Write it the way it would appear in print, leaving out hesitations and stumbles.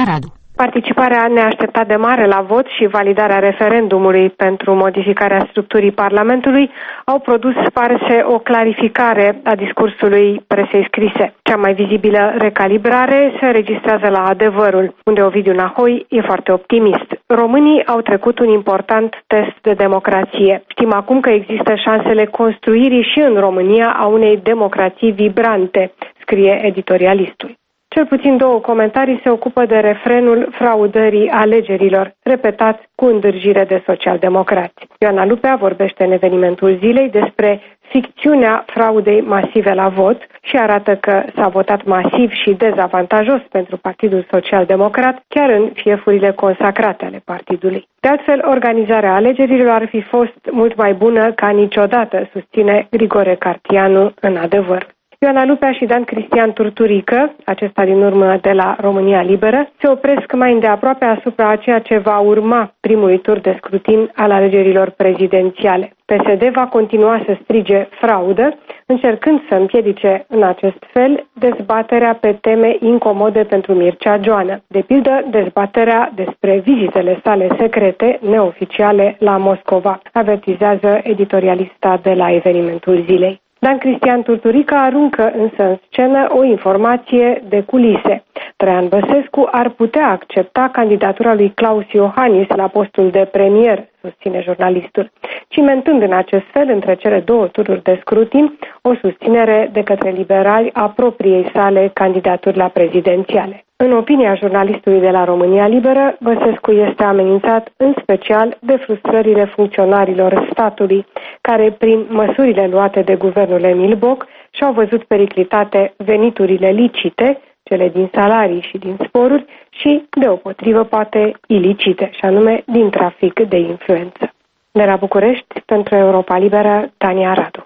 Tania Radu. Participarea neașteptat de mare la vot și validarea referendumului pentru modificarea structurii Parlamentului au produs, pare o clarificare a discursului presei scrise. Cea mai vizibilă recalibrare se înregistrează la Adevărul, unde Ovidiu Nahoi e foarte optimist. Românii au trecut un important test de democrație. Știm acum că există șansele construirii și în România a unei democrații vibrante, scrie editorialistul. Cel puțin 2 comentarii se ocupă de refrenul fraudării alegerilor, repetat cu îndârjire de socialdemocrați. Ioana Lupea vorbește în evenimentul zilei despre ficțiunea fraudei masive la vot și arată că s-a votat masiv și dezavantajos pentru Partidul Social-Democrat, chiar în fiefurile consacrate ale partidului. De altfel, organizarea alegerilor ar fi fost mult mai bună ca niciodată, susține Grigore Cartianu în Adevăr. Ioana Lupea și Dan Cristian Turturică, acesta din urmă de la România Liberă, se opresc mai îndeaproape asupra a ceea ce va urma primului tur de scrutin al alegerilor prezidențiale. PSD va continua să strige fraudă, încercând să împiedice în acest fel dezbaterea pe teme incomode pentru Mircea Joană, de pildă dezbaterea despre vizitele sale secrete, neoficiale, la Moscova, avertizează editorialista de la evenimentul zilei. Dan Cristian Turturică aruncă însă în scenă o informație de culise. Traian Băsescu ar putea accepta candidatura lui Klaus Iohannis la postul de premier, susține jurnalistul, cimentând în acest fel între cele 2 tururi de scrutin o susținere de către liberali a propriei sale candidaturi la prezidențiale. În opinia jurnalistului de la România Liberă, Băsescu este amenințat în special de frustrările funcționarilor statului, care prin măsurile luate de guvernul Emil Boc și-au văzut periclitate veniturile licite, cele din salarii și din sporuri, și, deopotrivă, poate ilicite, și anume din trafic de influență. De la București, pentru Europa Liberă, Tania Radu.